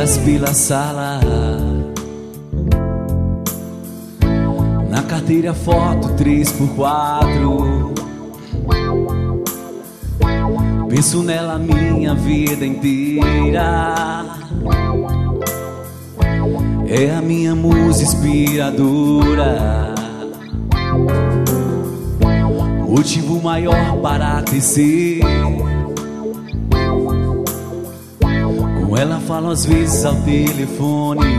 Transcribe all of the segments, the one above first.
espalhadas pela sala. Na carteira foto 3x4. Penso nela minha vida inteira. É a minha musa inspiradora, motivo maior para crescer. Com ela falo às vezes ao telefone,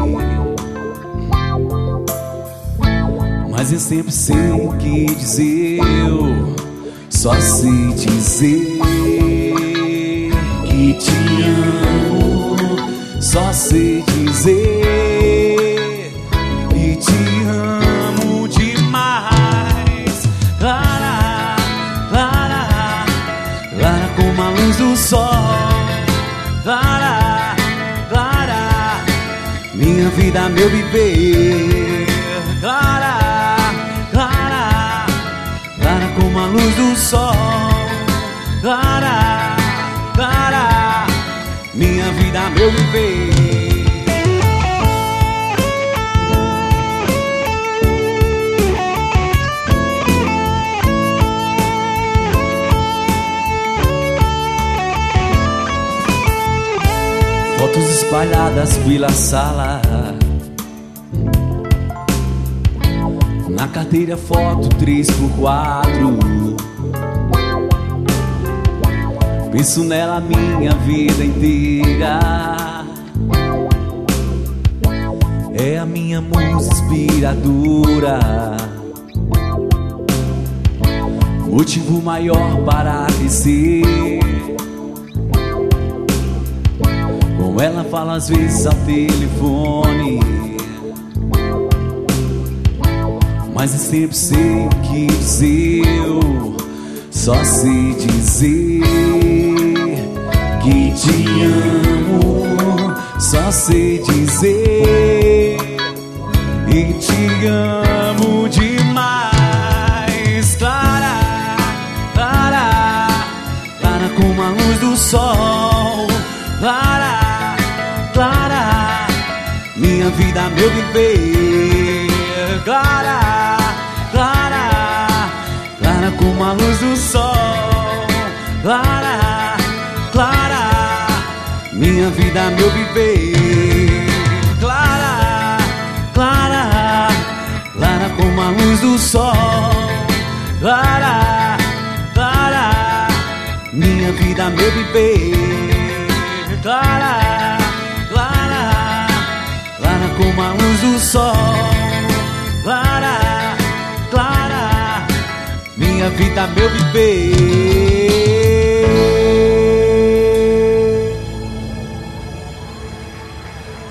mas eu sempre sei o que dizer. Eu só sei dizer que te amo. Só sei dizer que te amo demais. Clara, clara, clara como a luz do sol. Clara, clara, minha vida, meu viver. Clara, clara, clara como a luz do sol. Clara, clara, minha vida, meu viver. Fotos espalhadas pela sala. Na carteira foto 3x4. Penso nela minha vida inteira. É a minha musa inspiradora, motivo maior para crescer. Com ela falo às vezes ao telefone, mas eu sempre sei o que dizer. Eu só sei dizer que te amo. Só sei dizer que te amo demais. Clara, clara, clara como a luz do sol. Clara, clara, minha vida, meu viver. Clara, clara, clara como a luz do sol. Clara, clara, minha vida, meu viver. Clara, clara, clara como a luz do sol. Clara, clara, minha vida, meu viver. Clara, clara, clara como a luz do sol. Clara, clara, minha vida, meu viver.